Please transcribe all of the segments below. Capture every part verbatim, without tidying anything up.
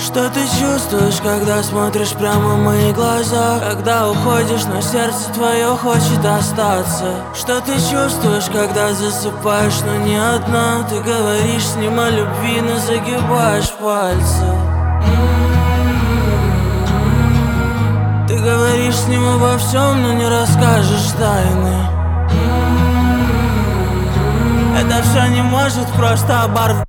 Что ты чувствуешь, когда смотришь прямо в мои глаза? Когда уходишь, но сердце твое хочет остаться. Что ты чувствуешь, когда засыпаешь, но не одна? Ты говоришь с ним о любви, но загибаешь пальцы. Ты говоришь с ним обо всем, но не расскажешь тайны. Это все не может просто оборвать.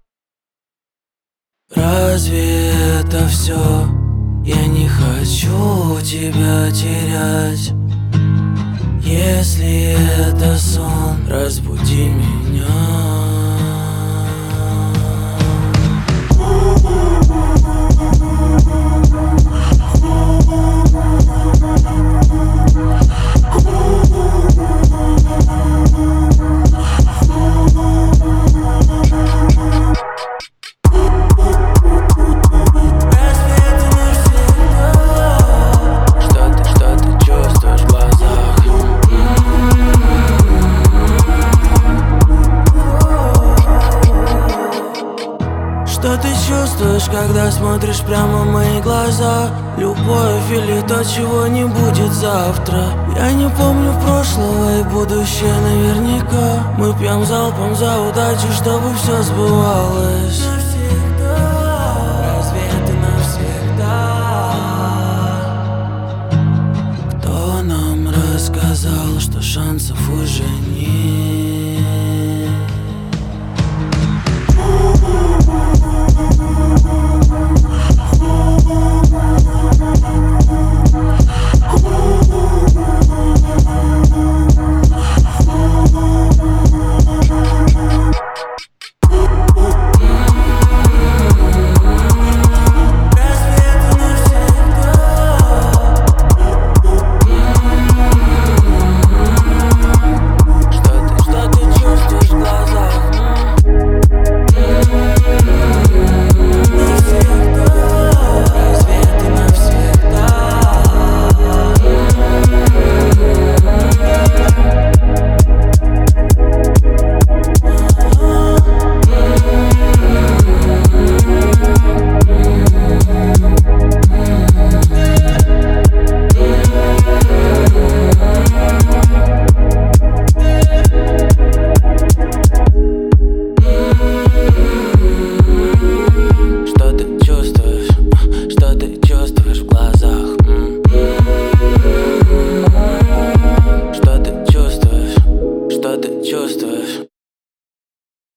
Разве это все? Я не хочу тебя терять. Если это сон, разбуди меня. Что ты чувствуешь, когда смотришь прямо в мои глаза? Любовь или то, чего не будет завтра? Я не помню прошлого и будущее наверняка. Мы пьем залпом за удачу, чтобы все сбывалось. Навсегда. Разве это навсегда? Кто нам рассказал, что шансов уже нет? Чувствуешь?